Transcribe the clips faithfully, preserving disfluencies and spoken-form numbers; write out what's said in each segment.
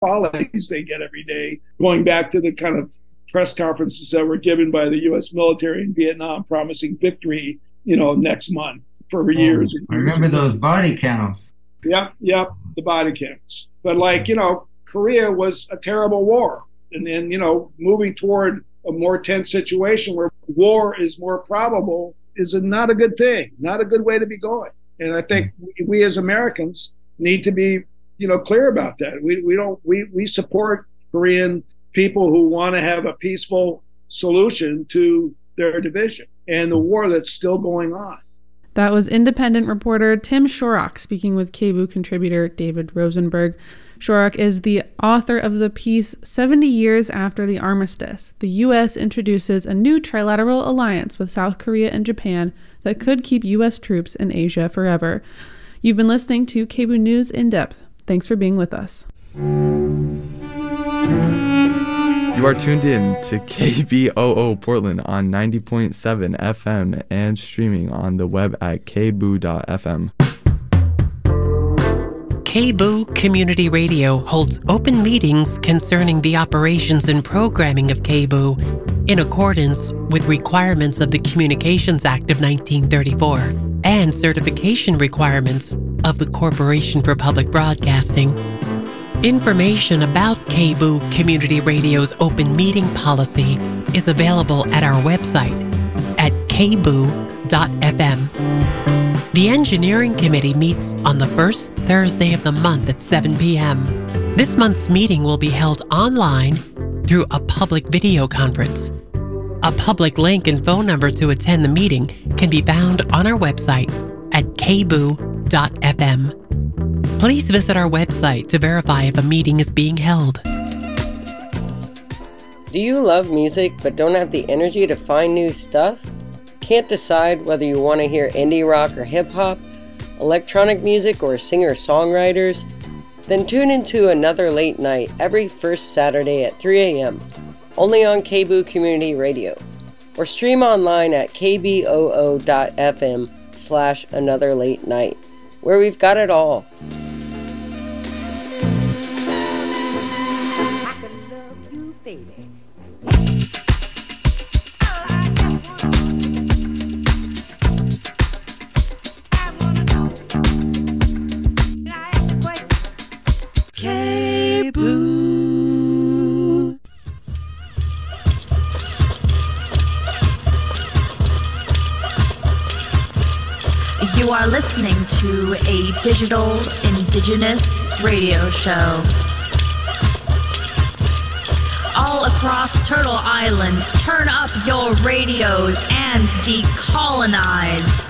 follies they get every day, going back to the kind of press conferences that were given by the U S military in Vietnam promising victory, you know, next month for years. Oh, I remember those body counts. Yep, yep, the body counts. But like, you know, Korea was a terrible war. And then, you know, moving toward a more tense situation where war is more probable is a, not a good thing, not a good way to be going. And I think we, we as Americans need to be, you know, clear about that. We we don't we we support Korean people who want to have a peaceful solution to their division and the war that's still going on. That was independent reporter Tim Shorrock speaking with K B O O contributor David Rosenberg. Shorrock is the author of the piece seventy years After the Armistice. The U S introduces a new trilateral alliance with South Korea and Japan that could keep U S troops in Asia forever. You've been listening to K B O O News In Depth. Thanks for being with us. You are tuned in to K B O O Portland on ninety point seven F M and streaming on the web at k b o o dot f m. K B O O Community Radio holds open meetings concerning the operations and programming of K B O O in accordance with requirements of the Communications Act of nineteen thirty-four and certification requirements of the Corporation for Public Broadcasting. Information about K B O O Community Radio's open meeting policy is available at our website at k b o o dot f m. The Engineering Committee meets on the first Thursday of the month at seven p.m. This month's meeting will be held online through a public video conference. A public link and phone number to attend the meeting can be found on our website at k b o o dot f m. Please visit our website to verify if a meeting is being held. Do you love music but don't have the energy to find new stuff? Can't decide whether you want to hear indie rock or hip-hop, electronic music or singer-songwriters? Then tune into Another Late Night every first Saturday at three a.m. only on K B O O Community Radio, or stream online at k b o o dot f m slash another late night, where we've got it all. K B O O. You are listening to a digital indigenous radio show. All across Turtle Island, turn up your radios and decolonize.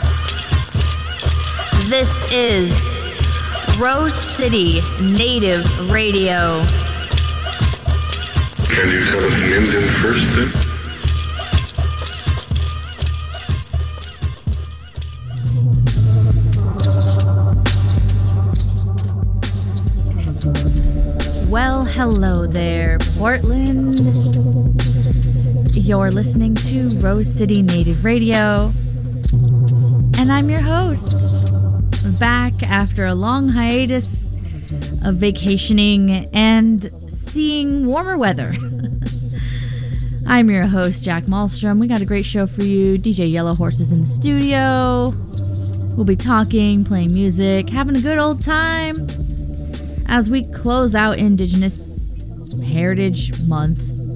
This is Rose City Native Radio. Can you tell us in Indian first then? Well, hello there, Portland. You're listening to Rose City Native Radio, and I'm your host. Back after a long hiatus of vacationing and seeing warmer weather. I'm your host, Jack Malmstrom. We got a great show for you. D J Yellow Horse is in the studio. We'll be talking, playing music, having a good old time as we close out Indigenous Heritage Month.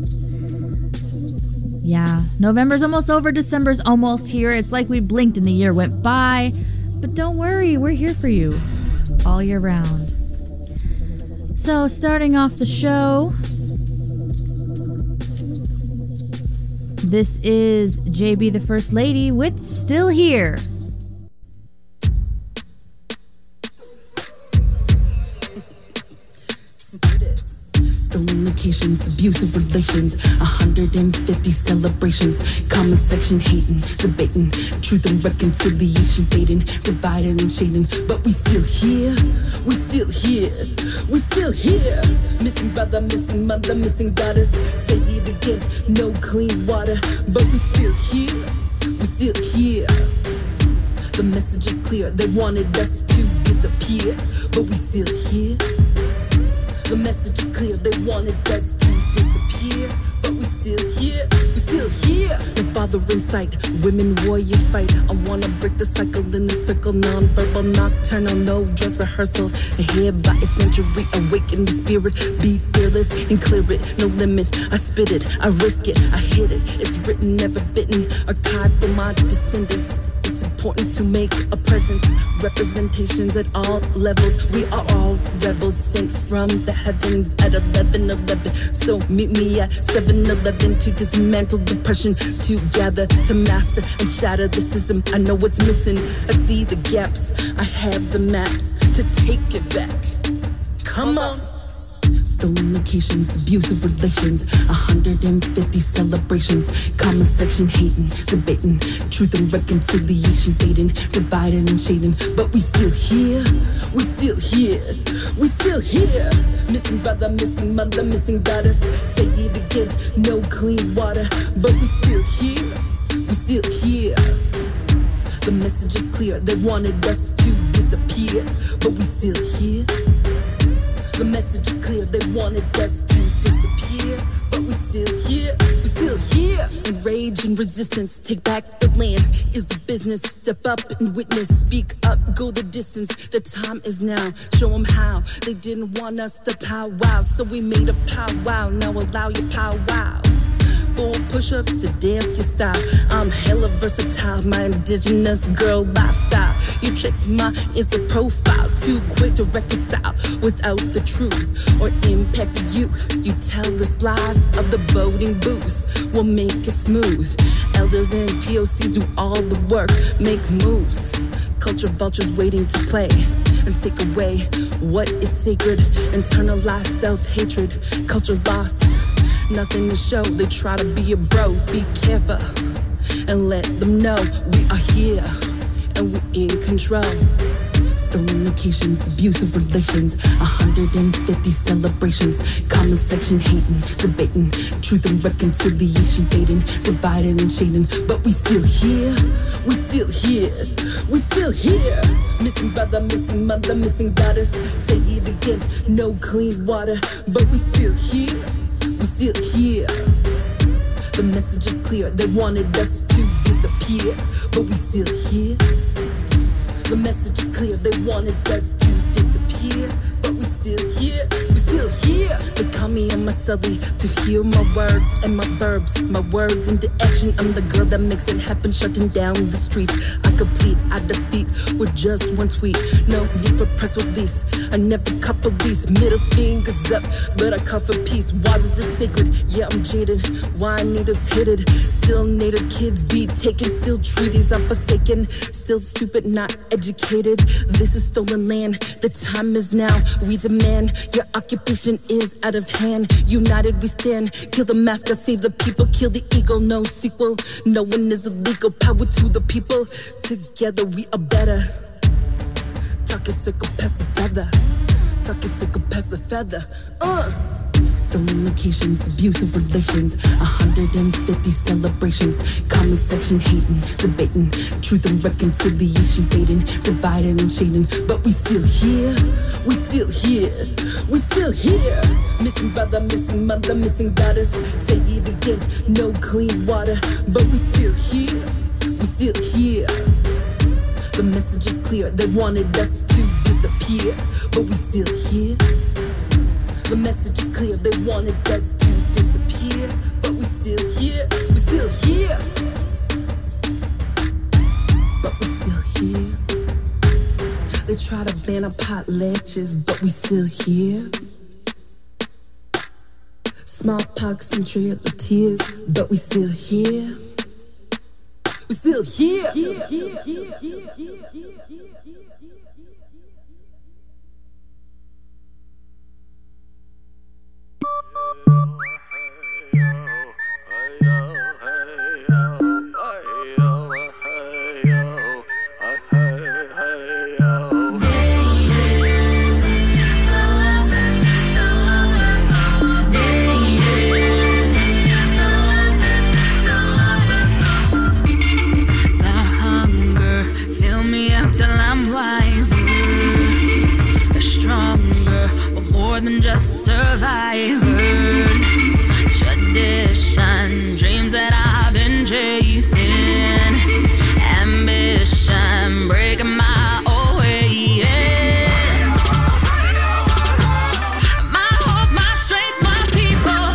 Yeah, November's almost over, December's almost here. It's like we blinked and the year went by. But don't worry, we're here for you all year round. So, starting off the show, this is J B the First Lady with Still Here. Stolen locations, abusive relations, one hundred fifty celebrations, comment section hating, debating, truth and reconciliation baiting, dividing and shading, but we still here, we still here, we still here. Missing brother, missing mother, missing goddess, say it again, no clean water, but we still here, we still here. The message is clear, they wanted us to disappear, but we still here. The message is clear, they wanted us to disappear, but we still here, we still here. The father in sight, women warrior fight. I wanna break the cycle in the circle, non-verbal, nocturnal, no dress rehearsal. Ahead by a century, awaken the spirit, be fearless and clear it, no limit. I spit it, I risk it, I hit it. It's written, never bitten, archived for my descendants. It's important to make a presence, representations at all levels. We are all rebels sent from the heavens at eleven eleven. So meet me at seven eleven to dismantle depression, to gather, to master and shatter the system. I know what's missing, I see the gaps, I have the maps to take it back. Come on. Stolen locations, abusive relations, one hundred fifty celebrations, comment section hating, debating, truth and reconciliation fading, divided and shading, but we still here, we still here, we still here. Missing brother, missing mother, missing goddess, say it again, no clean water, but we still here, we still here. The message is clear, they wanted us to disappear, but we still here. The message is clear, they wanted us to disappear, but we still here, we still here. And rage and resistance, take back the land is the business. Step up and witness, speak up, go the distance. The time is now, show them how. They didn't want us to powwow, so we made a powwow. Now allow your powwow. Four push-ups to dance your style. I'm hella versatile, my indigenous girl lifestyle. You check my Insta profile, too quick to reconcile without the truth or impact the youth. You tell the lies of the voting booth, we'll make it smooth. Elders and P O Cs do all the work, make moves. Culture vultures waiting to play and take away what is sacred. Internalize self-hatred, culture lost. Nothing to show, they try to be a bro. Be careful and let them know we are here and we in control. Stolen locations, abusive relations, one hundred fifty celebrations, comment section hating, debating, truth and reconciliation fading, divided and shading, but we still here, we still here, we still here. Missing brother, missing mother, missing goddess, say it again, no clean water, but we still here. We still here. The message is clear, they wanted us to disappear, but we still here. The message is clear, they wanted us to disappear, but we still here, we still here. They call me on my celly to hear my words and my verbs, my words into action. I'm the girl that makes it happen, shutting down the streets. I complete, I defeat with just one tweet. No need for press release. I never couple these middle fingers up, but I call for peace. Water is sacred, yeah, I'm jaded. Why natives hated? Still native kids be taken, still treaties are forsaken. Still stupid, not educated. This is stolen land, the time is now. We demand your occupation is out of hand. United we stand, kill the mascot, save the people, kill the ego, no sequel. No one is illegal, power to the people. Together we are better. Talking circle past a feather. Talking circle past a feather. Uh! Stolen locations, abusive relations, one hundred fifty celebrations, comment section hating, debating, truth and reconciliation fading, divided and shading, but we still here, we still here, we still here. Missing brother, missing mother, missing goddess, say it again, no clean water, but we still here, we still here. The message is clear, they wanted us to disappear, but we still here. The message is clear, they wanted us to disappear, but we still here, we still here. But we still here. They try to ban our potlatches, but we still here. Smallpox and trail of tears, but we still here. We still here. here, here, here, here, here, here. Till I'm wise. tradition, dreams that I've been chasing, ambition, breaking my old way, yeah. My hope, my strength, my people.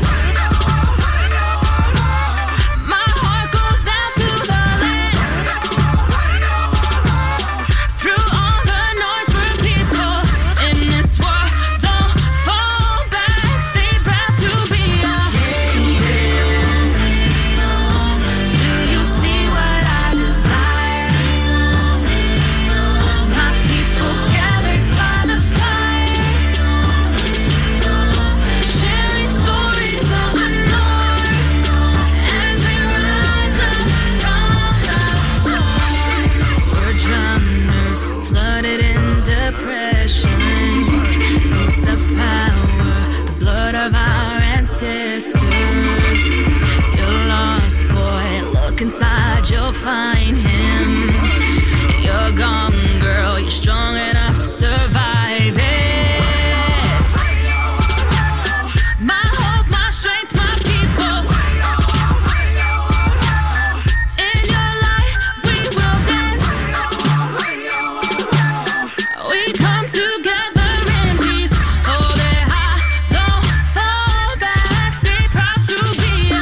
My heart goes out to the land. Through all the noise, we're peaceful in this war. Don't fall back, stay proud to be a Do you see what I desire? My people gathered by the fires, sharing stories of the north as we rise up from the storm. We're drummers, flooded in depression. Lose the power, the blood of our ancestors. You're lost, boy, look inside, you'll find him. You're gone, girl, you're strong enough to survive it. My hope, my strength, my people. In your light, we will dance. We come together in peace. Hold it high, don't fall back. Stay proud to be a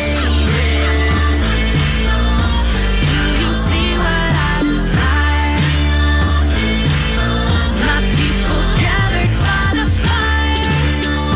Do you see what I desire? My people gathered by the fires,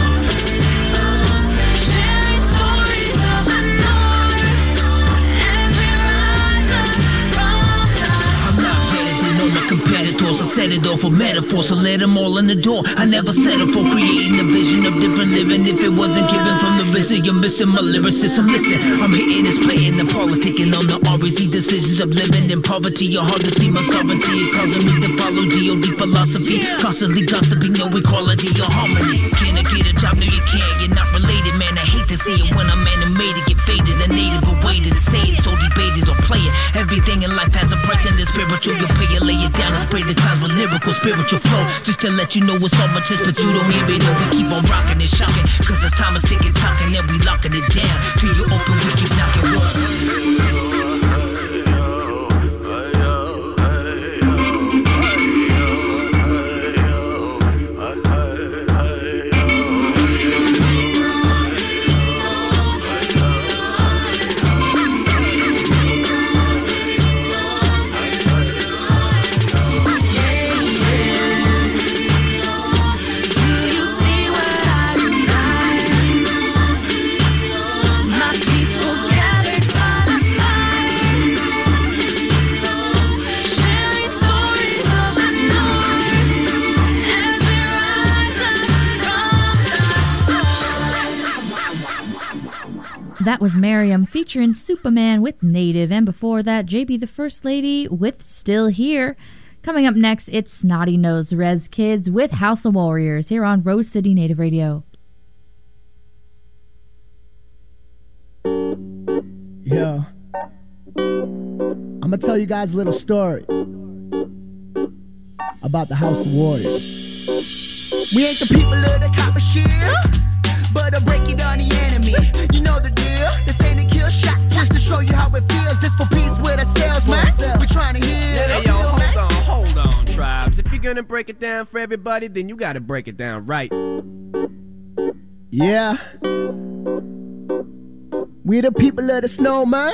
sharing stories of the north as we rise up from the I'm not better than all my competitors. I set it off for metaphors, so let them all in the door. I never settle for creating a vision of different living. If it wasn't given from the risen, you're missing my lyricism. Listen, I'm hitting and splitting and politicking on the R E C decisions of living in poverty. You're hard to see my sovereignty. It causing me to follow G O D philosophy. Constantly gossiping, no equality or harmony. Can I get a job? No, you can't. You're not related, man. I hate to see it when I'm animated. Get faded, a native awaited. Say it, so debated or play it. Everything in life has a price, and the spiritual you pay it. Lay it down and spray the clouds with lyrical spiritual flow. Just to let you know it's all much is, but you don't hear it. And we keep on rocking and shocking, cause the time is ticking, talking, and we locking it down. Till you open, we keep knocking walls. Do you see what I desire? My people gathered by the fires, sharing stories of the north as we rise up from the storm. That was Miriam featuring Superman with Native, and before that, J B the First Lady with Still Here. Coming up next, it's Snotty Nose Rez Kids with House of Warriors here on Rose City Native Radio. Yeah. I'm gonna tell you guys a little story about the House of Warriors. We ain't the people of the copper shit, but I'll break it on the enemy. You know the deal. This ain't a kill shot, just to show you how it feels. This for peace with ourselves, man. We trying to heal. Hey, yo, hold on, hold on, tribes. If you're gonna break it down for everybody, then you gotta break it down right. Yeah. We the people of the snow, man.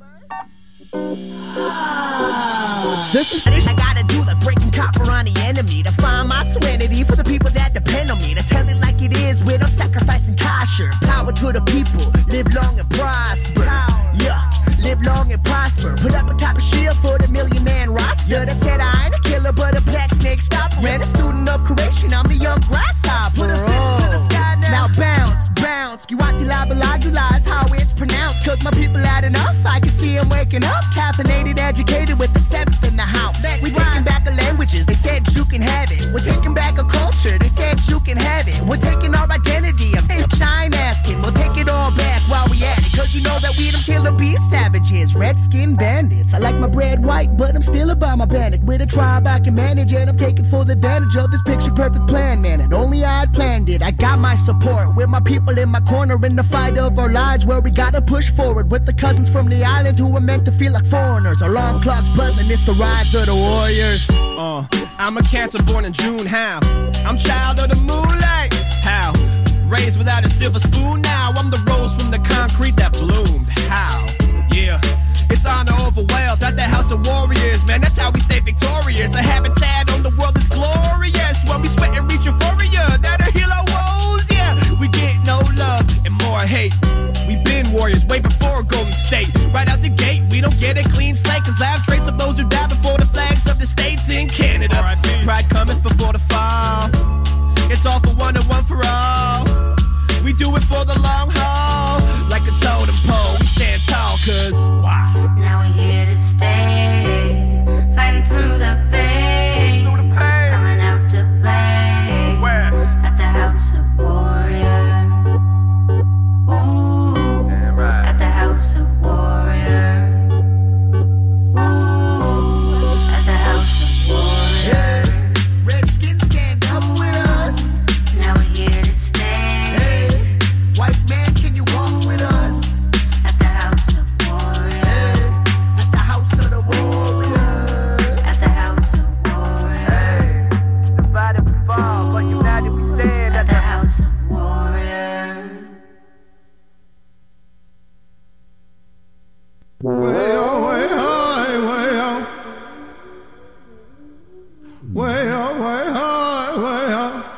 This is I gotta do the breaking copper on the enemy to find my serenity for the people that depend on me. To tell it like it is without sacrificing kosher. Power to the people, live long and prosper. Yeah, live long and prosper. Put up a copper shield for the million man roster. That said I ain't a killer but a black snake stopper. And a student of creation, I'm the young grasshopper. Put a fist to the sky now. Now bounce, bounce. Kiwati labalagula is how it's pronounced. Cause my people had enough, I can see them waking up. Caffeinated, educated with the seventh in the house. We're taking back the languages, they said you can have it. We're taking back a culture, they said you can have it. We're taking our identity, a bitch I'm asking. We'll take it all back while we at it. Cause you know that we them killer beast savages. savages, red-skinned bandits. I like my bread white, but I'm still about my panic. With a tribe I can manage, and I'm taking full advantage of this picture-perfect plan, man. And only I had planned it. I got my support with my people in my corner in the fight of our lives, where we gotta push forward with the cousins from the island who are meant to feel like foreigners. Alarm clocks buzzing, it's the rise of the warriors. Uh, I'm a Cancer born in June, how? I'm child of the moonlight, how? Raised without a silver spoon, now I'm the rose from the concrete that bloomed, how? Yeah, it's honor over wealth at the house of warriors, man, that's how we stay victorious. A habitat on the world is glorious, when we sweat and reach euphoria, that'll heal our woes, yeah. We get no love and more hate. We been warriors way before Golden State. Right out the gate, we don't get a clean slate, cause I have traits of those who died before the flags of the states in Canada. Pride cometh before the fall. It's all for one and one for all. We do it for the long haul. Like a totem pole, we stand tall, cause wow. Now we're here to stay, fighting through the pain, coming out to play at the House of Warrior. Ooh, at the House of Warrior. Ooh, at the House of Warrior. Redskins, stand up with us. Now we're here to stay. White man, can you walk with us? At the House of Warrior. It's the House of the Warriors. At the House of Warrior. Divided we fall, but united we stand At the House of Warrior. Way oh, way high, way oh. Way oh, way high, way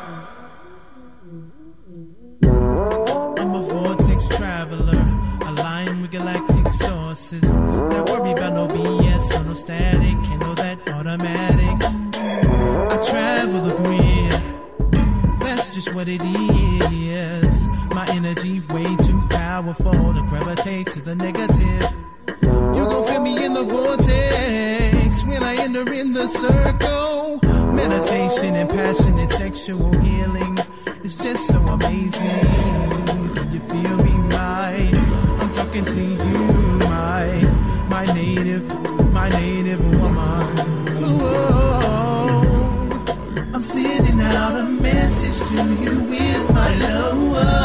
oh. I'm a vortex traveler, aligned with galactic sources. Not worry about no B S or no static, can't know that automatic. I travel the grid, that's just what it is. My energy way too powerful to gravitate to the negative. You gon' feel me in the vortex when I enter in the circle. Meditation and passionate sexual healing is just so amazing. Can you feel me, my? I'm talking to you, my, my native, my native woman. Ooh, I'm sending out a message to you with my love.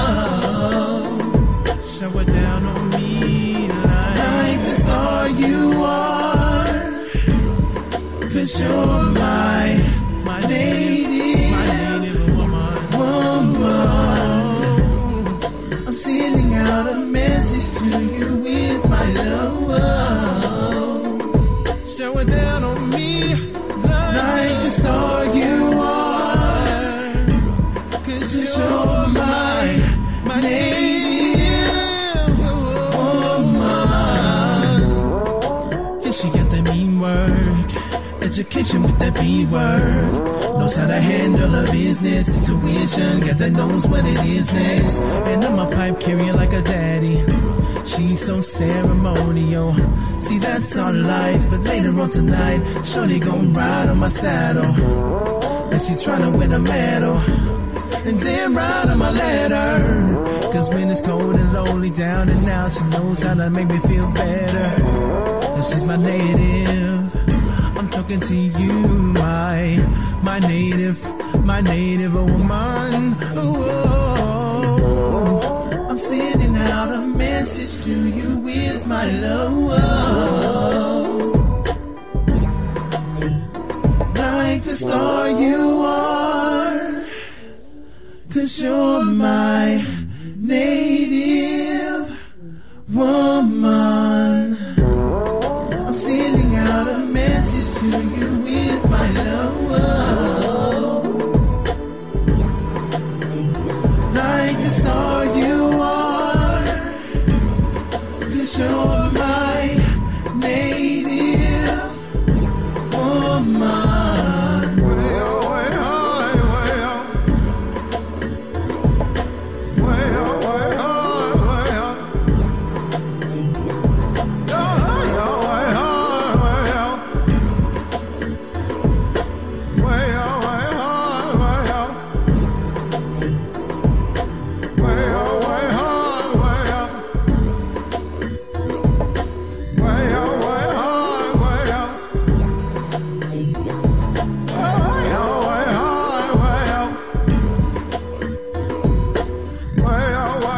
Shower down on me like the star you are, cause you're my, my native, my native woman, woman. I'm sending out a message to you with my love. Shower down on me like, like the star you are, cause you're my, my native. She got that mean work, education with that B word. Knows how to handle a business, intuition, got that knows what it is next. And I'm a pipe carrier like a daddy. She's so ceremonial. See, that's our life, but later on tonight, shorty gon' ride on my saddle. And she tryna win a medal, and then ride on my ladder. Cause when it's cold and lonely down and out, she knows how to make me feel better. And she's my native. I'm talking to you, my, my native, my native woman. Ooh, I'm sending out a message to you with my love. Like the star you are, cause you're my native woman. I'm sending out a message to you with my love. Like the star you are, cause you're my native woman.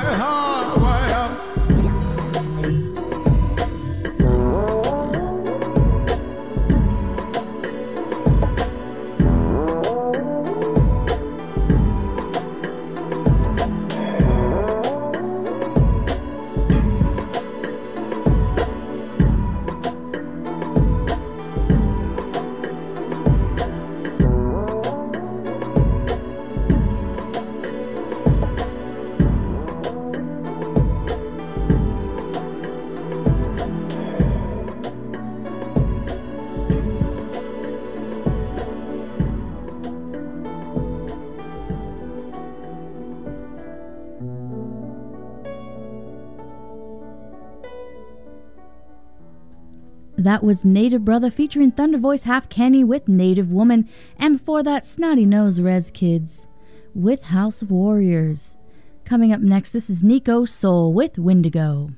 high, way up. That was Native Brother featuring Thunder Voice Half Kenny with Native Woman, and before that, Snotty Nose Rez Kids with House of Warriors. Coming up next, this is Nico Soul with Windigo.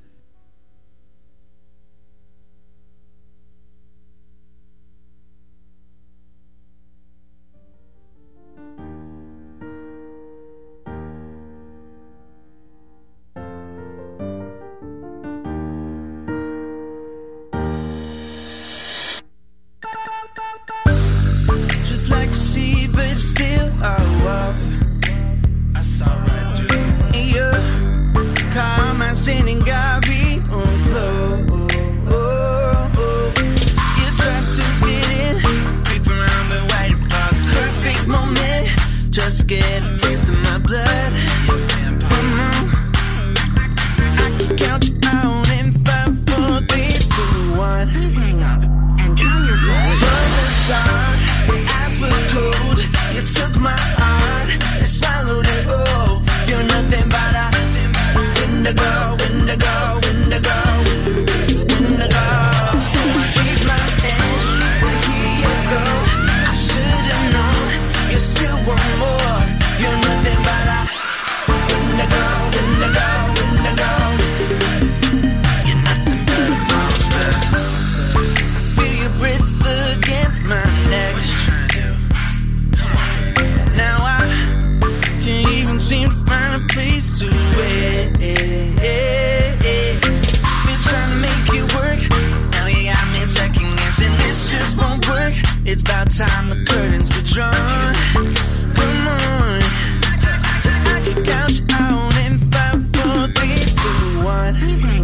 Just like a sea, but still I walk. I saw right through. Yeah, come on, sending Gary on glow. You try to get in, creep around, but wait for the perfect moment. Just get a taste of my blood. Come on, I can count you out in five, four, three, two, one. From the start, your eyes were cold. You took my heart and swallowed it all. You're nothing but a windigo, windigo, windigo, windigo. Leave my hands, so here you go. I should've known you still want more. You're nothing but a windigo, windigo, windigo. You're nothing but a monster. Feel your breath against my neck. Now I can't even seem to find a place to wait. Been trying to make it work. Now you got me second guessing. This just won't work. It's about time the curtains were drawn. Come on, so I can count you out in five, four, three, two, one.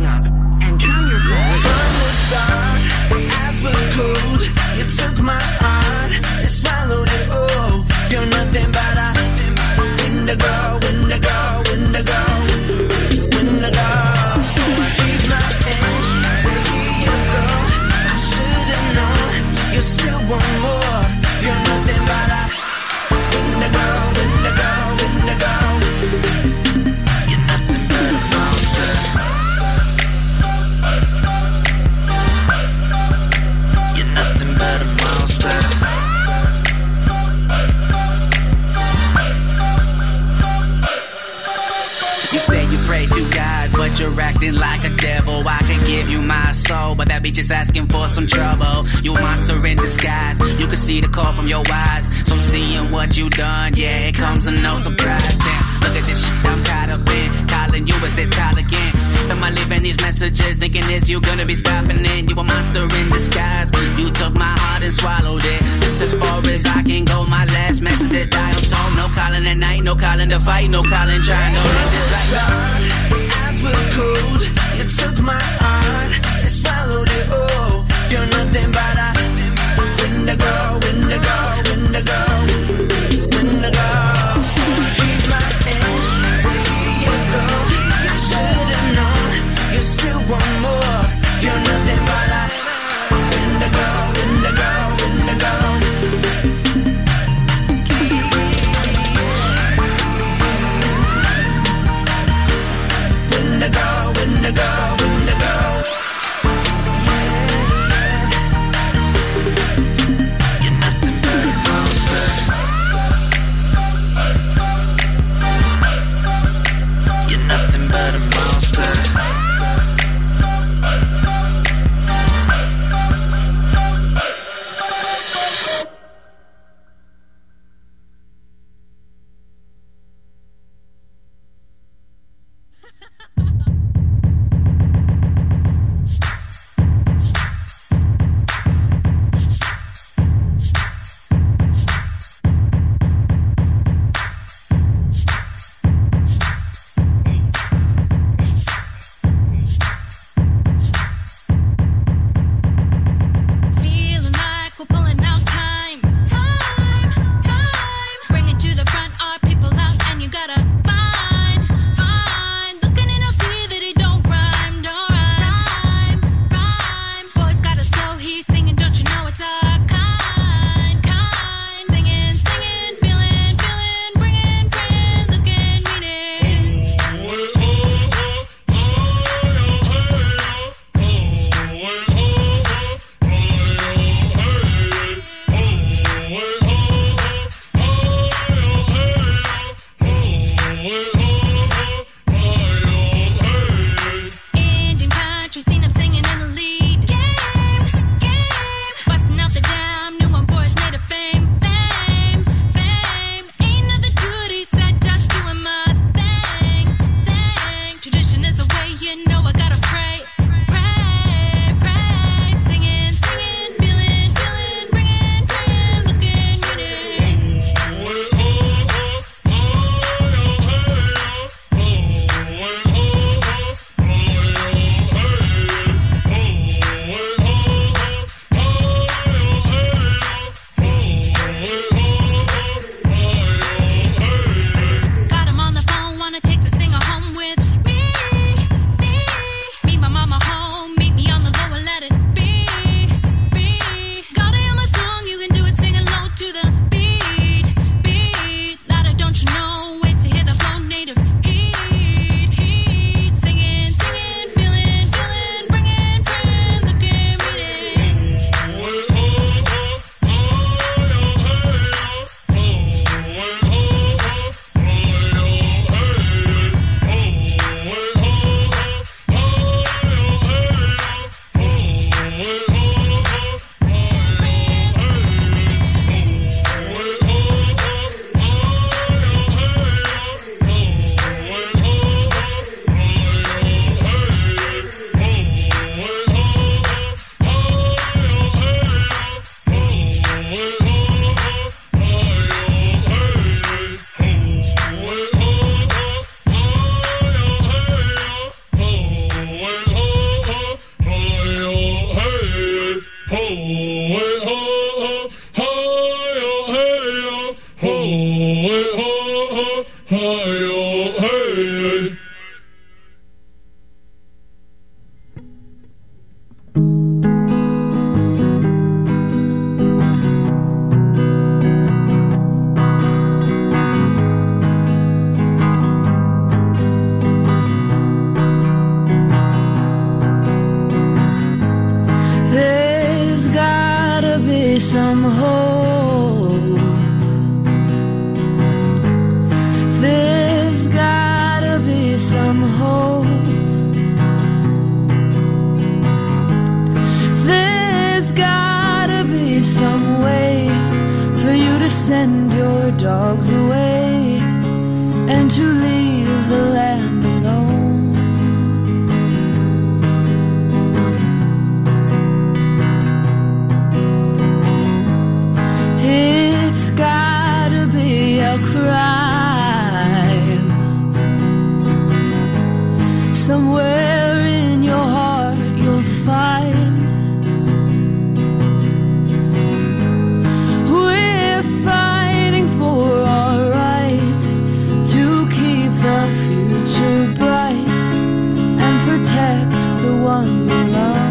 From the start, your eyes were cold. You took my heart and swallowed it all. You're nothing but a windigo, windigo, windigo, windigo. Leave my hands, so here you go. I should've known you still want more. You're nothing but a windigo, windigo, windigo. You're nothing but a monster. You're nothing but a monster. You say you pray to God, but you're acting like a devil. I can give you my soul, but that be just asking for some trouble. You a monster in disguise. You can see the call from your eyes. So seeing what you done, yeah, it comes as no surprise. Damn, look at this shit I'm caught up in. Calling you, it says call again. Am I leaving these messages, thinking is you gonna be stopping in? You a monster in disguise. You took my heart and swallowed it. This as far as I can go. My last message is dial tone. No calling at night, no calling to fight, no calling trying to end this like Your eyes were cold. You took my heart and swallowed it all. You're nothing but a windigo, windigo, windigo, windigo. Leave my hands, so here you go. I should've known you still want more. You're nothing but a windigo, windigo, windigo. Windigo, windigo, windigo. You're nothing but a monster. You're nothing but a monster. some hope. There's gotta be some way for you to send your dogs away and to leave the land alone. It's gotta be a crime somewhere in your heart you'll find. We're fighting for our right to keep the future bright and protect the ones we love.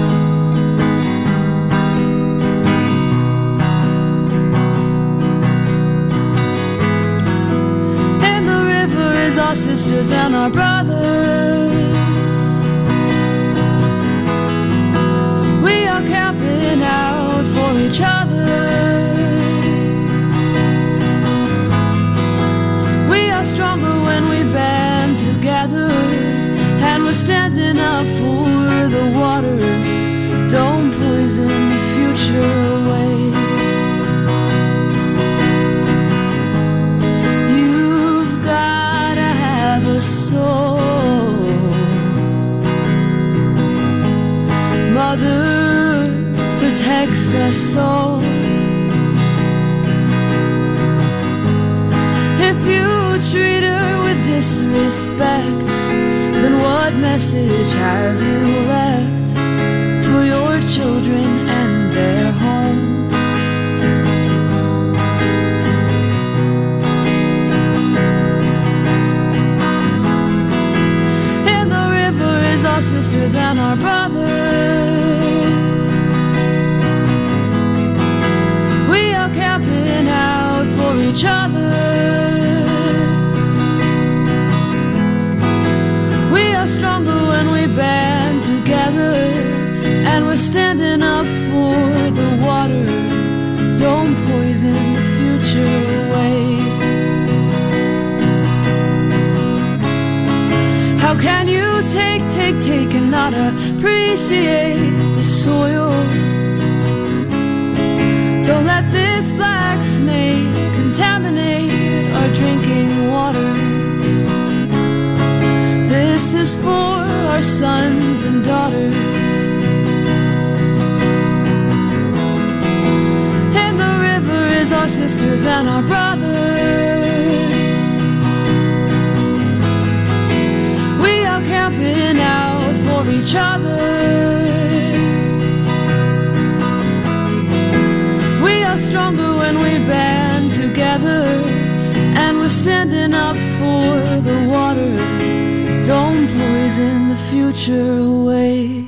And the river is our sisters and our brothers. We are camping out for each other. We are stronger when we band together, and we're standing up for the water. Don't poison the future away. You've gotta have a soul. Mother Earth protects us all. If you treat her with disrespect, then what message have you left for your children and their home? And the river is our sisters and our brothers. We are camping out for each other. We are stronger when we band together, and we're standing up for the water. Don't poison the future away. How can you take, take, take and not appreciate the soil? Don't let this black snake contaminate our drinking water. This is for our sons and daughters. And the river is our sisters and our brothers. We are camping out for each other. We are stronger when we band together, and we're standing up for the water. Don't poison the future away.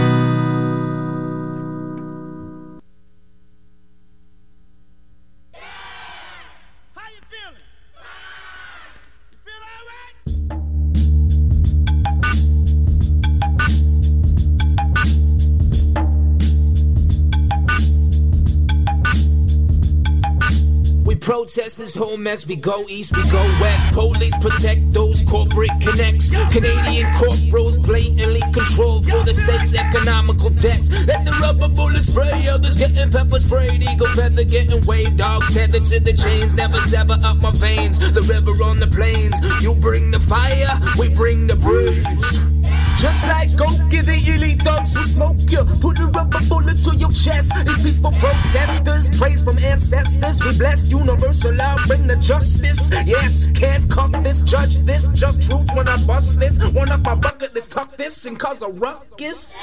Protest this whole mess, we go east, we go west. Police protect those corporate connects. Canadian corporals blatantly control for the state's economical debts. Let the rubber bullets spray, others getting pepper sprayed. Eagle feather getting waved, dogs tethered to the chains. Never sever up my veins, the river on the plains. You bring the fire, we bring the breeze. Just like Coke, give the elite thugs who smoke you. Put a rubber bullet to your chest. These peaceful protesters, praise from ancestors. We bless universal law, bring the justice. Yes, can't cuff this, judge this. Just truth when I bust this. One off my bucket, let's tuck this and cause a ruckus.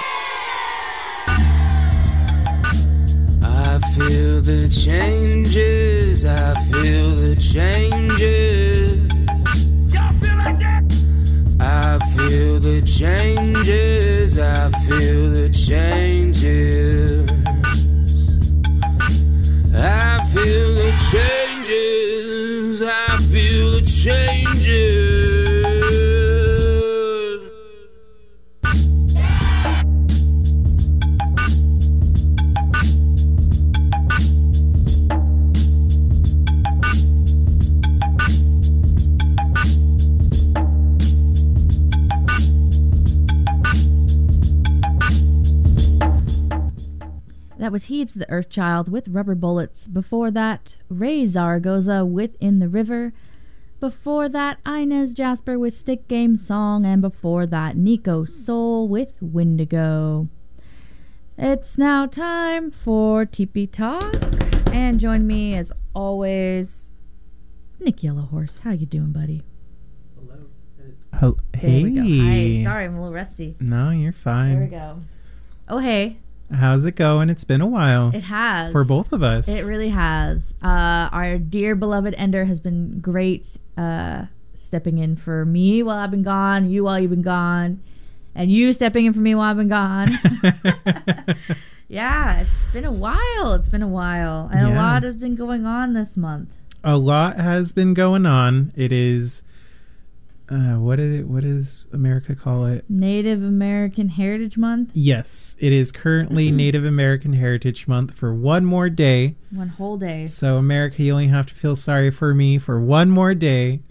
I feel the changes, I feel the changes. Y'all feel like that? I feel the changes, I feel the changes. I feel the changes, I feel the changes. that was Heaps the Earthchild with Rubber Bullets. Before that, Ray Zaragoza with In the River. Before that, Inez Jasper with Stick Game Song. And before that, Nico Soul with Wendigo. It's now time for T P Talk. And join me as always, Nick Yellowhorse. How you doing, buddy? Hello. Hey. There we go. Hi. Sorry, I'm a little rusty. No, you're fine. There we go. Oh, hey. How's it going? It's been a while. It has. For both of us. It really has. Uh, our dear beloved Ender has been great uh, stepping in for me while I've been gone, you while you've been gone, and you stepping in for me while I've been gone. Yeah, it's been a while. It's been a while. And Yeah. a lot has been going on this month. A lot has been going on. It is... Uh, what is it? What does America call it? Native American Heritage Month. Yes, it is currently Mm-hmm. Native American Heritage Month for one more day. One whole day. So, America, you only have to feel sorry for me for one more day.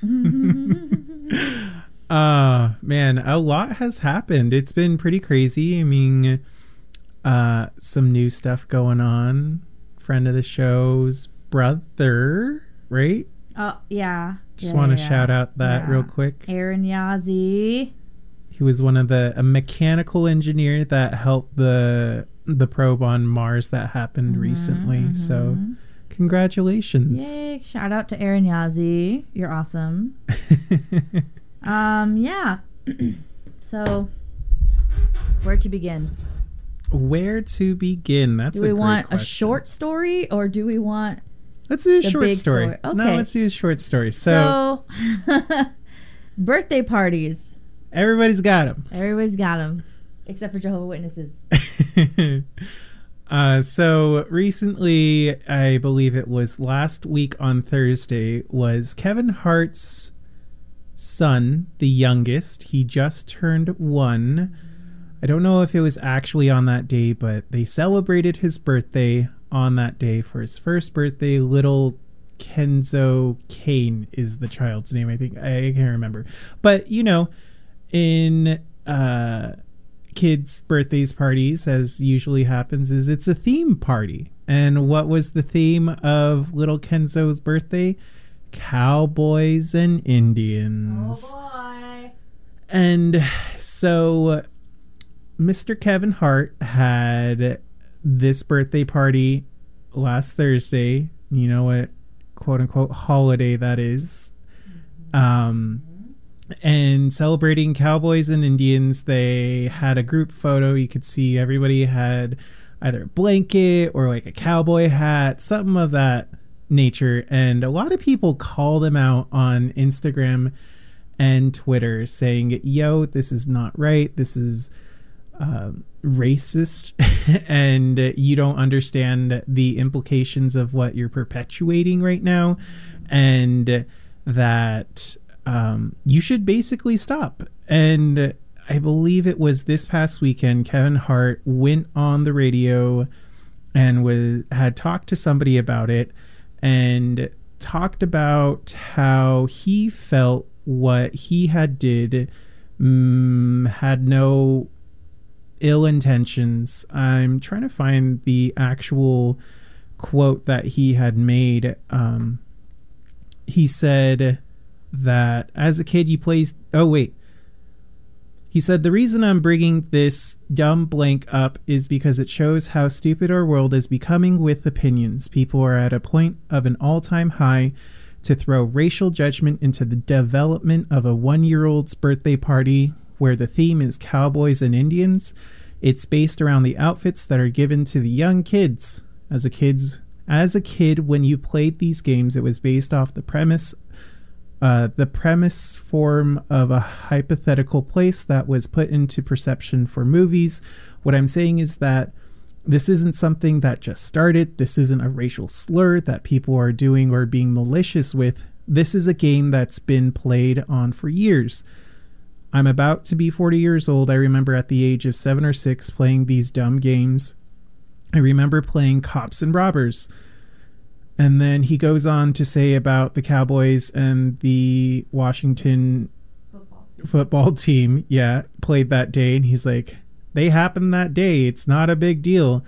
uh, man, a lot has happened. It's been pretty crazy. I mean, uh, some new stuff going on. Friend of the show's brother, right? Oh, yeah. Just yeah, want to yeah, shout out that yeah. real quick. Aaron Yazzie. He was one of the a mechanical engineer that helped the the probe on Mars that happened Mm-hmm, recently. mm-hmm. So, congratulations. Yay. Shout out to Aaron Yazzie. You're awesome. um, yeah. So, where to begin? Where to begin? That's do a we great want question. a short story or do we want Let's do a the short big story. story? Okay. No, let's do a short story. So, So, birthday parties. everybody's got them. Everybody's got them, except for Jehovah's Witnesses. uh, so recently, I believe it was last week on Thursday, was Kevin Hart's son, the youngest. He just turned one. I don't know if it was actually on that day, but they celebrated his birthday on that day for his first birthday. Little Kenzo Kane is the child's name, I think. I can't remember. But, you know, in uh, kids' birthdays parties, as usually happens, is it's a theme party. And what was the theme of little Kenzo's birthday? Cowboys and Indians. Oh, boy. And so Mister Kevin Hart had this birthday party last Thursday. You know what quote unquote holiday that is. Um, and celebrating Cowboys and Indians, they had a group photo. You could see everybody had either a blanket or like a cowboy hat, something of that nature. And a lot of people called him out on Instagram and Twitter saying, yo, this is not right. This is um, racist and you don't understand the implications of what you're perpetuating right now, and that um, you should basically stop. And I believe it was this past weekend, Kevin Hart went on the radio and was had talked to somebody about it and talked about how he felt what he had did um, had no ill intentions. I'm trying to find the actual quote that he had made. Um, he said that as a kid you plays. Oh wait. He said, the reason I'm bringing this dumb blank up is because it shows how stupid our world is becoming with opinions. People are at a point of an all-time high to throw racial judgment into the development of a one-year-old's birthday party where the theme is cowboys and Indians. It's based around the outfits that are given to the young kids. As a kids, as a kid, when you played these games, it was based off the premise, uh, the premise form of a hypothetical place that was put into perception for movies. What I'm saying is that this isn't something that just started. This isn't a racial slur that people are doing or being malicious with. This is a game that's been played on for years. I'm about to be forty years old. I remember at the age of seven or six playing these dumb games. I remember playing Cops and Robbers. And then he goes on to say about the Cowboys and the Washington football, football team. Yeah, played that day. And he's like, they happened that day. It's not a big deal.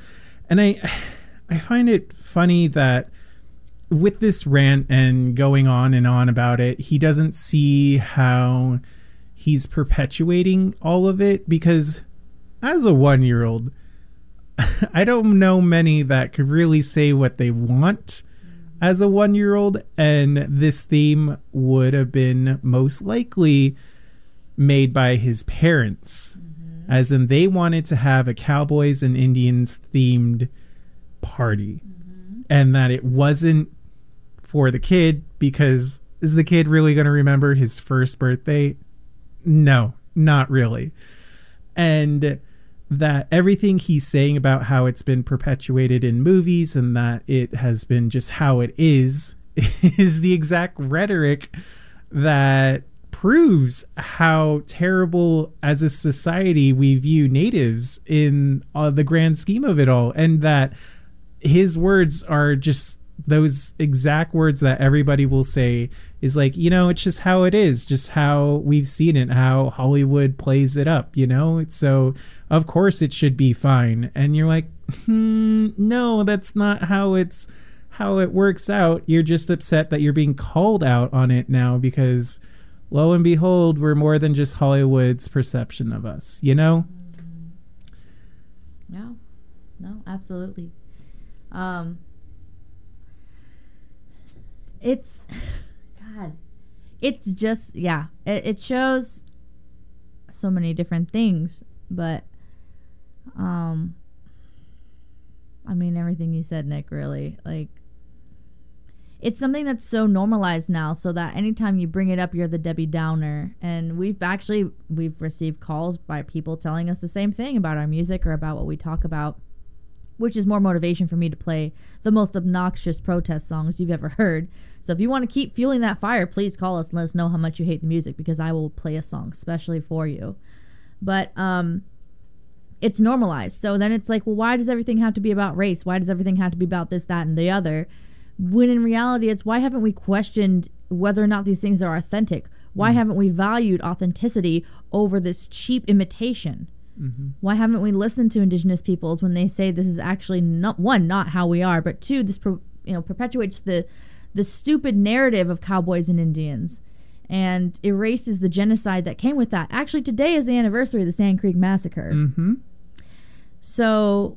And I I find it funny that with this rant and going on and on about it, he doesn't see how he's perpetuating all of it, because as a one-year-old, I don't know many that could really say what they want as a one-year-old, and this theme would have been most likely made by his parents, mm-hmm. as in they wanted to have a Cowboys and Indians themed party, mm-hmm. and that it wasn't for the kid, because is the kid really going to remember his first birthday? No, not really. And that everything he's saying about how it's been perpetuated in movies and that it has been just how it is, is the exact rhetoric that proves how terrible as a society we view natives in uh, the grand scheme of it all. And that his words are just those exact words that everybody will say is like, you know, it's just how it is, just how we've seen it, how Hollywood plays it up, you know? So of course it should be fine. And you're like, hmm, no, that's not how it's how it works out. You're just upset that you're being called out on it now because lo and behold, we're more than just Hollywood's perception of us, you know? No, no, absolutely. Um, it's, God, it's just, yeah, it, it shows so many different things, but, um, I mean, everything you said, Nick, really, like, it's something that's so normalized now, so that anytime you bring it up, you're the Debbie Downer. And we've actually, we've received calls by people telling us the same thing about our music or about what we talk about, which is more motivation for me to play the most obnoxious protest songs you've ever heard. So if you want to keep fueling that fire, please call us and let us know how much you hate the music, because I will play a song especially for you. But um, it's normalized. So then it's like, well, why does everything have to be about race? Why does everything have to be about this, that, and the other? When in reality, it's why haven't we questioned whether or not these things are authentic? Why mm-hmm. haven't we valued authenticity over this cheap imitation? Mm-hmm. Why haven't we listened to indigenous peoples when they say this is actually not, one, not how we are, but two, this pro, you know perpetuates the the stupid narrative of cowboys and Indians and erases the genocide that came with that. Actually, today is the anniversary of the Sand Creek Massacre. Mm-hmm. So,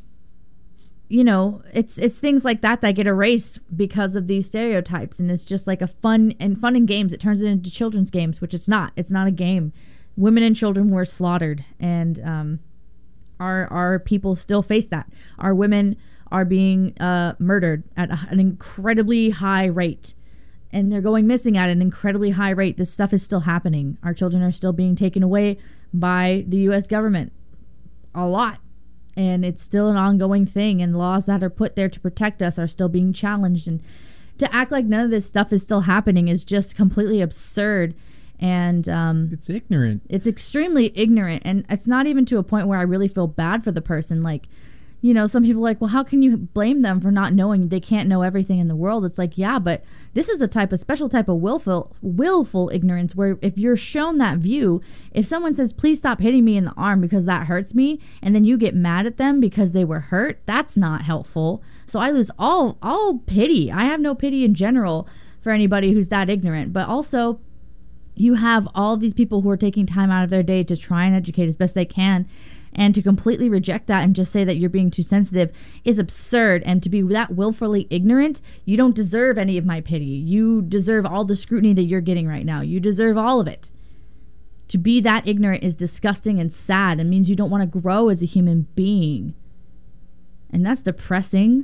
you know, it's it's things like that that get erased because of these stereotypes, and it's just like a fun and fun and games. It turns it into children's games, which it's not. It's not a game. Women and children were slaughtered, and um, our our people still face that. Our women are being uh, murdered at a, an incredibly high rate, and they're going missing at an incredibly high rate. This stuff is still happening. Our children are still being taken away by the U S government, a lot, and it's still an ongoing thing. And laws that are put there to protect us are still being challenged. And to act like none of this stuff is still happening is just completely absurd. And um, it's ignorant. It's extremely ignorant, and it's not even to a point where I really feel bad for the person. Like, you know, some people are like, well, how can you blame them for not knowing? They can't know everything in the world. It's like, yeah, but this is a type of special type of willful willful ignorance where if you're shown that view, if someone says, please stop hitting me in the arm because that hurts me, and then you get mad at them because they were hurt, that's not helpful. So I lose all all pity. I have no pity in general for anybody who's that ignorant. But also, you have all these people who are taking time out of their day to try and educate as best they can, and to completely reject that and just say that you're being too sensitive is absurd. And to be that willfully ignorant, you don't deserve any of my pity. You deserve all the scrutiny that you're getting right now. You deserve all of it. To be that ignorant is disgusting and sad and means you don't want to grow as a human being. And that's depressing.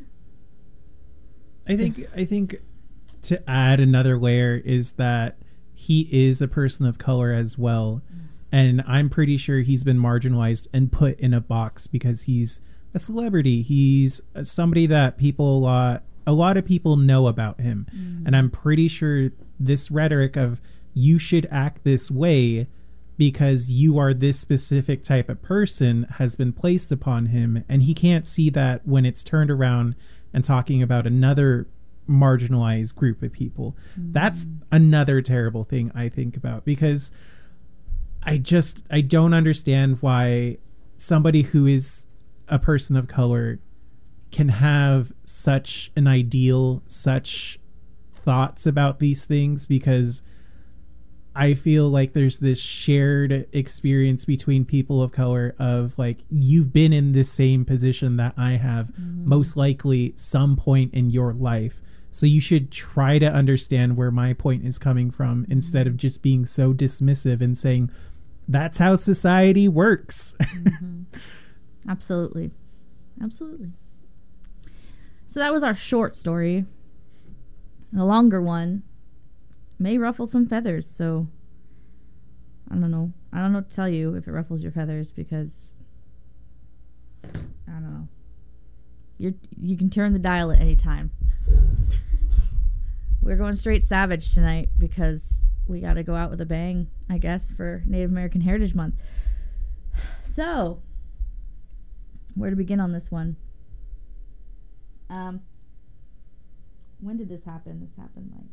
I think I think to add another layer is that he is a person of color as well. And I'm pretty sure he's been marginalized and put in a box because he's a celebrity. He's somebody that people, a lot, a lot of people know about him. Mm. And I'm pretty sure this rhetoric of you should act this way because you are this specific type of person has been placed upon him. And he can't see that when it's turned around and talking about another marginalized group of people. Mm. That's another terrible thing I think about, because I just, I don't understand why somebody who is a person of color can have such an ideal, such thoughts about these things, because I feel like there's this shared experience between people of color of like, you've been in this same position that I have, mm-hmm. most likely some point in your life. So you should try to understand where my point is coming from, mm-hmm. instead of just being so dismissive and saying, that's how society works. Mm-hmm. Absolutely. Absolutely. So that was our short story. The longer one may ruffle some feathers, so I don't know. I don't know what to tell you if it ruffles your feathers, because I don't know. You're you can turn the dial at any time. We're going straight savage tonight because we got to go out with a bang, I guess, for Native American Heritage Month. So, where to begin on this one? Um, when did this happen? This happened like...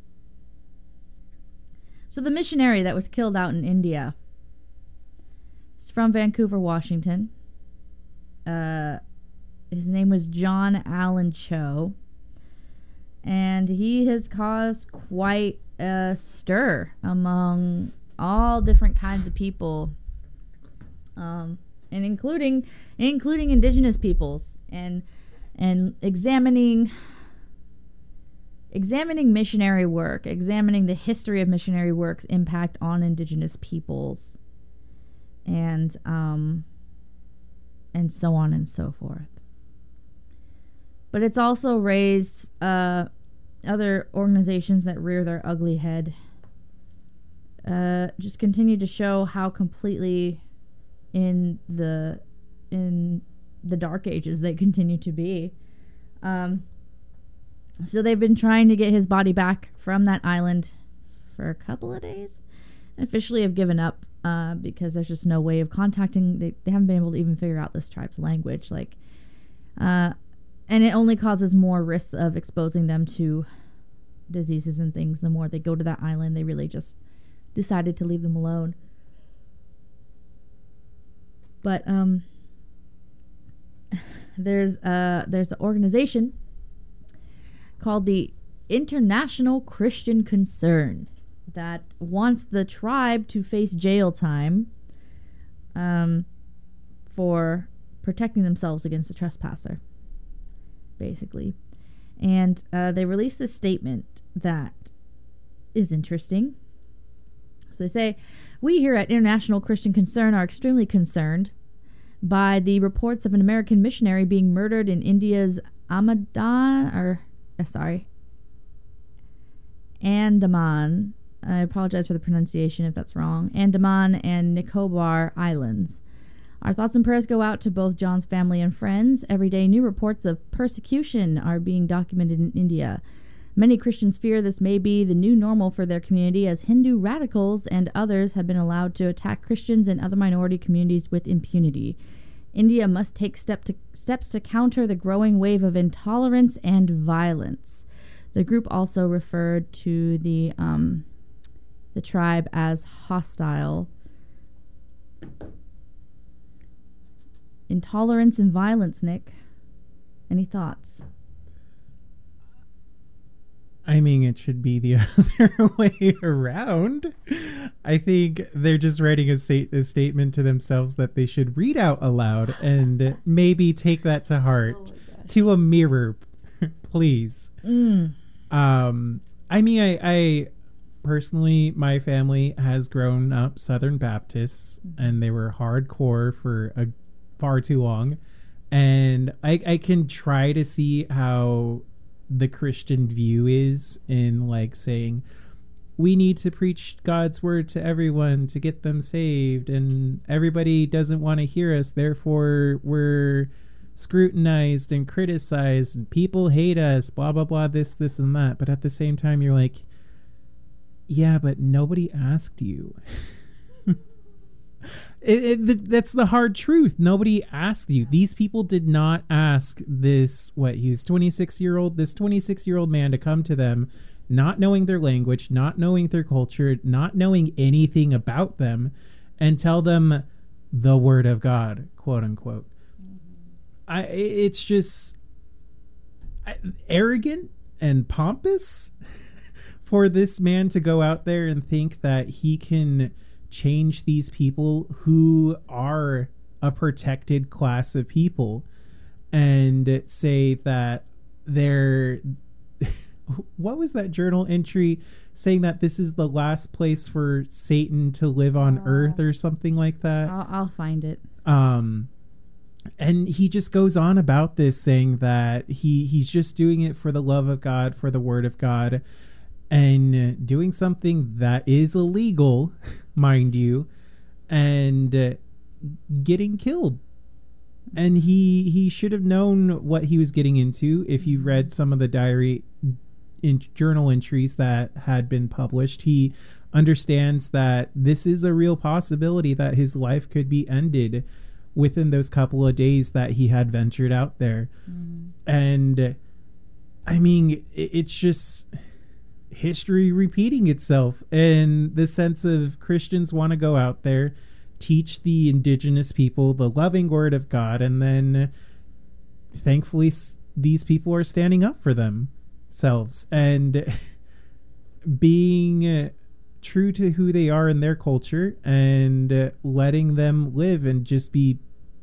So the missionary that was killed out in India is from Vancouver, Washington. Uh, his name was John Allen Cho. And he has caused quite a stir among all different kinds of people, um, and including including indigenous peoples, and and examining examining missionary work, examining the history of missionary work's impact on indigenous peoples, and um, and so on and so forth. But it's also raised uh, other organizations that rear their ugly head. Uh, just continue to show how completely in the in the dark ages they continue to be. Um, so they've been trying to get his body back from that island for a couple of days, and officially have given up uh, because there's just no way of contacting. They, they haven't been able to even figure out this tribe's language. Like, uh, and it only causes more risks of exposing them to diseases and things. The more they go to that island, they really just decided to leave them alone. But um, there's uh there's an organization called the International Christian Concern that wants the tribe to face jail time um for protecting themselves against a trespasser, basically. And uh, they released this statement that is interesting. So they say, we here at International Christian Concern are extremely concerned by the reports of an American missionary being murdered in India's Amadan, or, uh, sorry, Andaman. I apologize for the pronunciation if that's wrong. Andaman and Nicobar Islands. Our thoughts and prayers go out to both John's family and friends. Every day, new reports of persecution are being documented in India. Many Christians fear this may be the new normal for their community, as Hindu radicals and others have been allowed to attack Christians and other minority communities with impunity. India must take step to, steps to counter the growing wave of intolerance and violence. The group also referred to the um, the tribe as hostile. Intolerance and violence, Nick. Any thoughts? I mean, it should be the other way around. I think they're just writing a, sta- a statement to themselves that they should read out aloud and maybe take that to heart. Oh to a mirror, please. Mm. Um, I mean, I, I personally, my family has grown up Southern Baptists, mm-hmm. and they were hardcore for a far too long. And I, I can try to see how the Christian view is in like saying we need to preach God's word to everyone to get them saved, and everybody doesn't want to hear us, therefore we're scrutinized and criticized and people hate us, blah blah blah, this this and that. But at the same time you're like, yeah, but nobody asked you. It, it, th- that's the hard truth. Nobody asked you. These people did not ask this, what, he was twenty-six year old, this twenty-six year old man to come to them, not knowing their language, not knowing their culture, not knowing anything about them, and tell them the word of God, quote unquote. Mm-hmm. I, it's just, arrogant and pompous for this man to go out there and think that he can change these people who are a protected class of people and say that they're what was that journal entry saying that this is the last place for Satan to live on Oh. earth or something like that. I'll, I'll find it. Um, and he just goes on about this, saying that he he's just doing it for the love of God, for the word of God, and doing something that is illegal, mind you, and uh, getting killed. And he he should have known what he was getting into if you read some of the diary in journal entries that had been published. He understands that this is a real possibility that his life could be ended within those couple of days that he had ventured out there. Mm-hmm. And I mean, it's just history repeating itself in the sense of Christians want to go out there, teach the indigenous people the loving word of God, and then thankfully these people are standing up for themselves and being true to who they are in their culture and letting them live and just be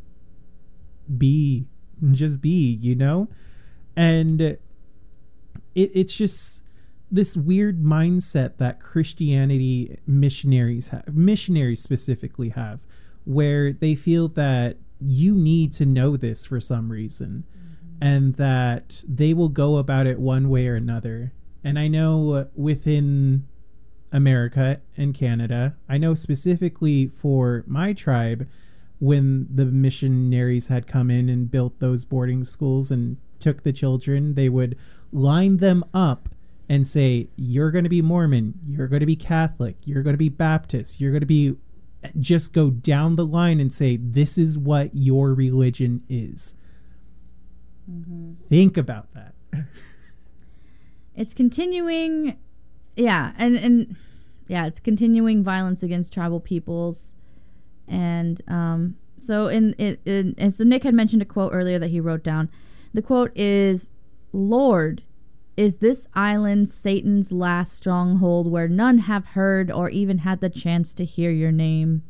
be just be, you know? And it it's just this weird mindset that Christianity missionaries have, missionaries specifically have, where they feel that you need to know this for some reason, mm-hmm. and that they will go about it one way or another. And I know within America and Canada, I know specifically for my tribe, when the missionaries had come in and built those boarding schools and took the children, they would line them up and say, you're going to be Mormon, you're going to be Catholic, you're going to be Baptist, you're going to be, just go down the line and say, this is what your religion is. Mm-hmm. Think about that. It's continuing, yeah, and, and yeah, it's continuing violence against tribal peoples. And um, so in, in, in and so Nick had mentioned a quote earlier that he wrote down. The quote is, "Lord, is this island Satan's last stronghold where none have heard or even had the chance to hear your name?"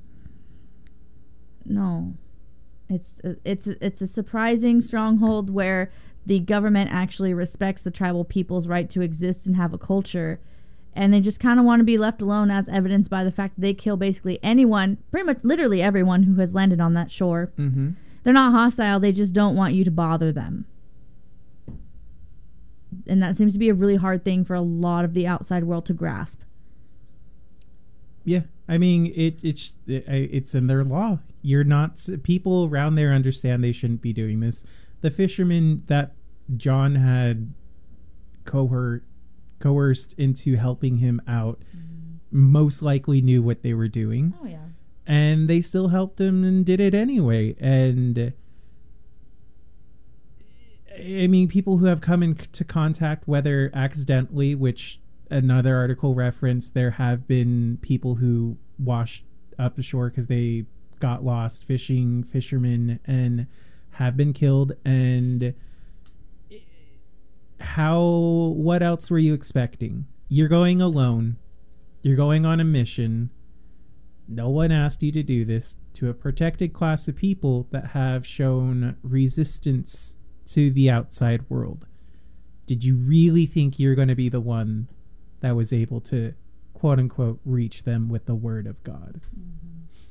No. It's it's it's a surprising stronghold where the government actually respects the tribal people's right to exist and have a culture, and they just kind of want to be left alone, as evidenced by the fact that they kill basically anyone, pretty much literally everyone who has landed on that shore. Mm-hmm. They're not hostile, they just don't want you to bother them. And that seems to be a really hard thing for a lot of the outside world to grasp. Yeah, I mean, it it's it, it's in their law. You're not, people around there understand they shouldn't be doing this. The fishermen that John had coerced coerced into helping him out, mm-hmm. most likely knew what they were doing. Oh yeah. And they still helped him and did it anyway. And I mean, people who have come into contact, whether accidentally, which another article referenced, there have been people who washed up the shore because they got lost fishing, fishermen, and have been killed. And how, what else were you expecting? You're going alone. You're going on a mission. No one asked you to do this to a protected class of people that have shown resistance to the outside world. Did you really think you're going to be the one that was able to, quote unquote, reach them with the word of God? Mm-hmm.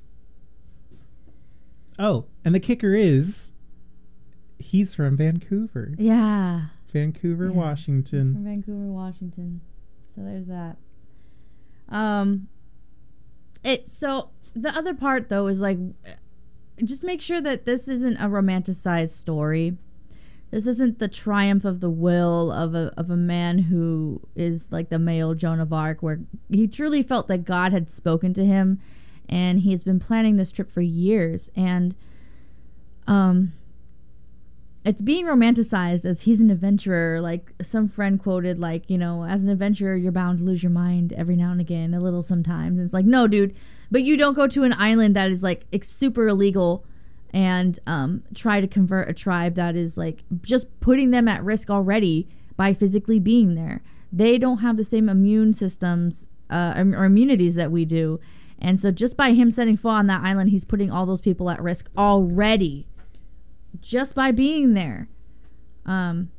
Oh, and the kicker is, he's from Vancouver. Yeah. Vancouver, yeah. Washington. He's from Vancouver, Washington. So there's that. Um, it so the other part though is like, just make sure that this isn't a romanticized story. This isn't the triumph of the will of a of a man who is like the male Joan of Arc, where he truly felt that God had spoken to him, and he's been planning this trip for years. And um, it's being romanticized as he's an adventurer. Like some friend quoted, like, you know, as an adventurer, you're bound to lose your mind every now and again, a little sometimes. And it's like, no, dude, but you don't go to an island that is like super illegal and um, try to convert a tribe that is like just putting them at risk already by physically being there. They don't have the same immune systems uh, or immunities that we do. And so just by him setting foot on that island, he's putting all those people at risk already just by being there. Um,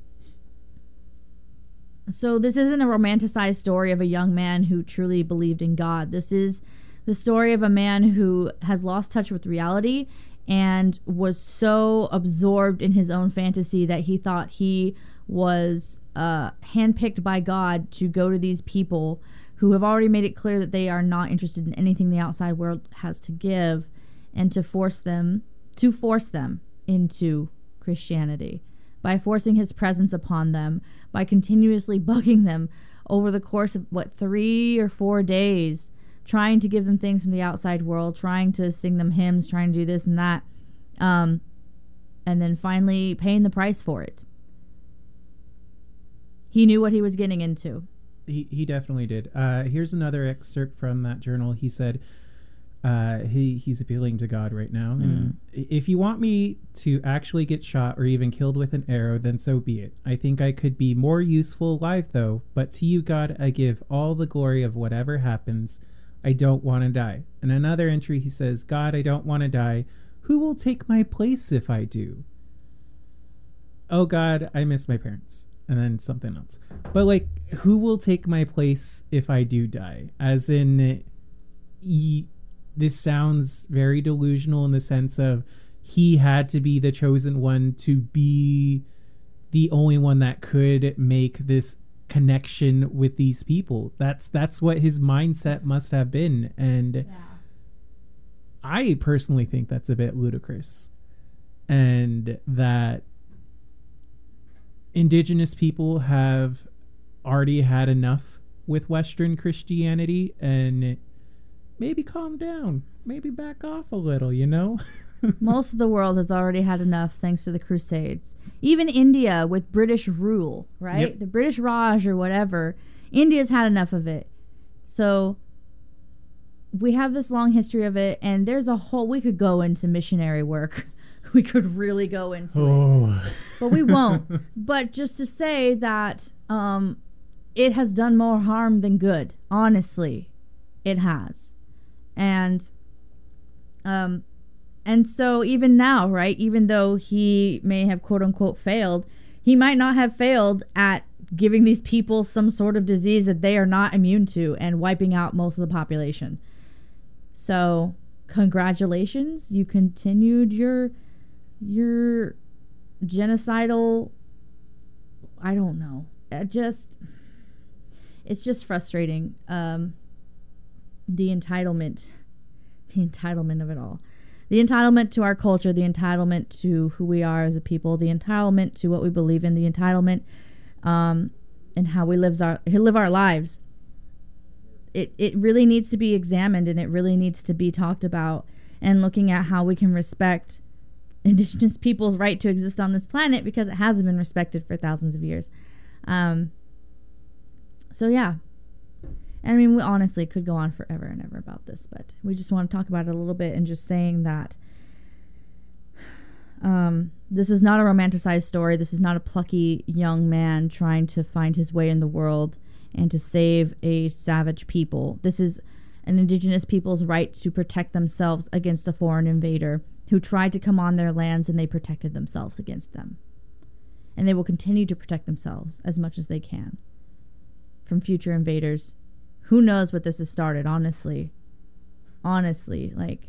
so this isn't a romanticized story of a young man who truly believed in God. This is the story of a man who has lost touch with reality and was so absorbed in his own fantasy that he thought he was uh, handpicked by God to go to these people who have already made it clear that they are not interested in anything the outside world has to give, and to force them to force them into Christianity by forcing his presence upon them, by continuously bugging them over the course of what three or four days, trying to give them things from the outside world, trying to sing them hymns, trying to do this and that, um, and then finally paying the price for it. He knew what he was getting into. He he definitely did. Uh, here's another excerpt from that journal. He said uh, he he's appealing to God right now. Mm. And if you want me to actually get shot or even killed with an arrow, then so be it. I think I could be more useful alive, though. But to you, God, I give all the glory of whatever happens. I don't want to die. In another entry, he says, God, I don't want to die. Who will take my place if I do? Oh, God, I miss my parents. And then something else. But, like, who will take my place if I do die? As in, he, this sounds very delusional in the sense of he had to be the chosen one to be the only one that could make this connection with these people. That's that's what his mindset must have been. And yeah. I personally think that's a bit ludicrous. And that indigenous people have already had enough with Western Christianity, and maybe calm down, maybe back off a little, you know? Most of the world has already had enough thanks to the Crusades. Even India with British rule, right? Yep. The British Raj or whatever. India's had enough of it. So we have this long history of it, and there's a whole, we could go into missionary work. We could really go into oh. it. But we won't. But just to say that um, it has done more harm than good. Honestly, it has. And um, and so even now, right, even though he may have quote-unquote failed, he might not have failed at giving these people some sort of disease that they are not immune to and wiping out most of the population. So congratulations, you continued your your genocidal, I don't know, it just it's just frustrating. Um the entitlement the entitlement of it all, the entitlement to our culture, the entitlement to who we are as a people, the entitlement to what we believe in, the entitlement um and how we live our live our lives. It it really needs to be examined, and it really needs to be talked about, and looking at how we can respect indigenous people's right to exist on this planet, because it hasn't been respected for thousands of years. Um, so yeah. And I mean, we honestly could go on forever and ever about this, but we just want to talk about it a little bit, and just saying that um, this is not a romanticized story. This is not a plucky young man trying to find his way in the world and to save a savage people. This is an indigenous people's right to protect themselves against a foreign invader who tried to come on their lands, and they protected themselves against them. And they will continue to protect themselves as much as they can from future invaders. Who knows what this has started, honestly. Honestly, like,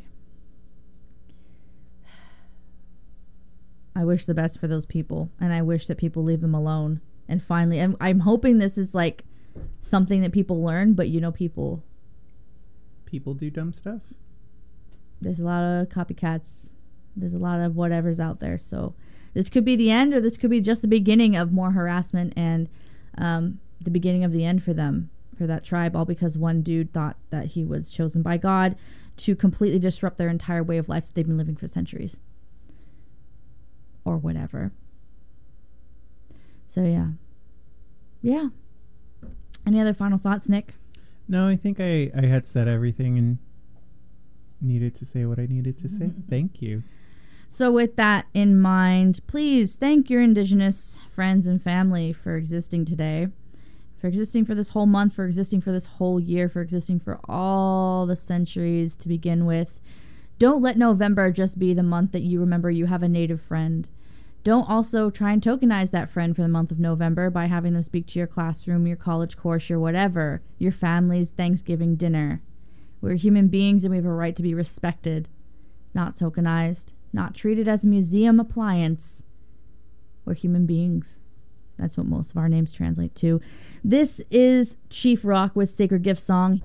I wish the best for those people, and I wish that people leave them alone. And finally, I'm, I'm hoping this is like something that people learn, but you know, people... People do dumb stuff. There's a lot of copycats. There's a lot of whatever's out there. So this could be the end, or this could be just the beginning of more harassment, and um, the beginning of the end for them, for that tribe, all because one dude thought that he was chosen by God to completely disrupt their entire way of life that they've been living for centuries. Or whatever. So yeah. Yeah. Any other final thoughts, Nick? No, I think I, I had said everything and needed to say what I needed to say. Thank you. So with that in mind, please thank your Indigenous friends and family for existing today, for existing for this whole month, for existing for this whole year, for existing for all the centuries to begin with. Don't let November just be the month that you remember you have a Native friend. Don't also try and tokenize that friend for the month of November by having them speak to your classroom, your college course, your whatever, your family's Thanksgiving dinner. We're human beings and we have a right to be respected, not tokenized, not treated as a museum appliance. We're human beings. That's what most of our names translate to. This is Chief Rock with Sacred Gift Song.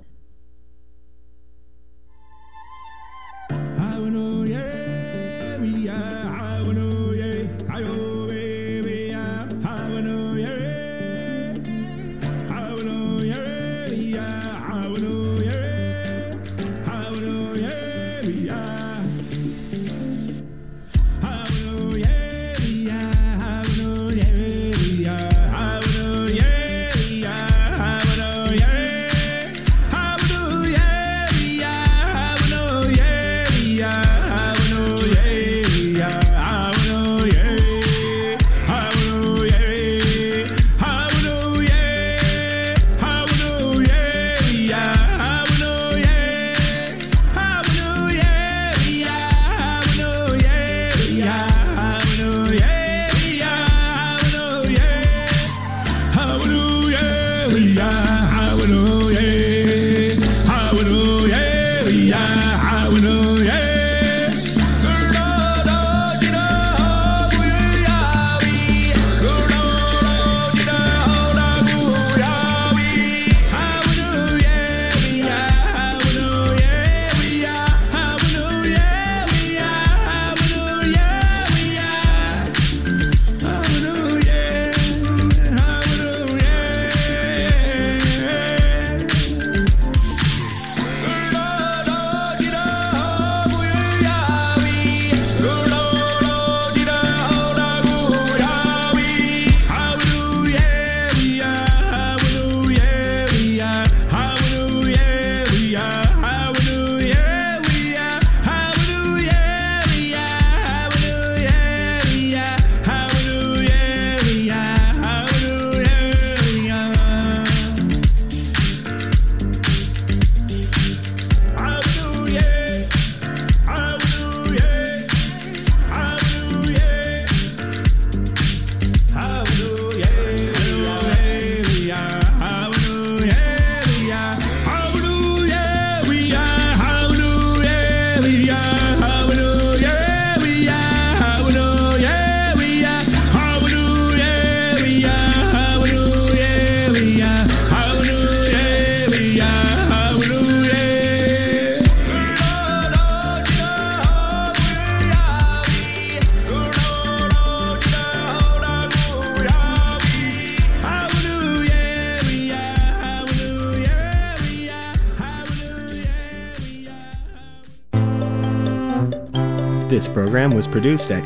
This program was produced at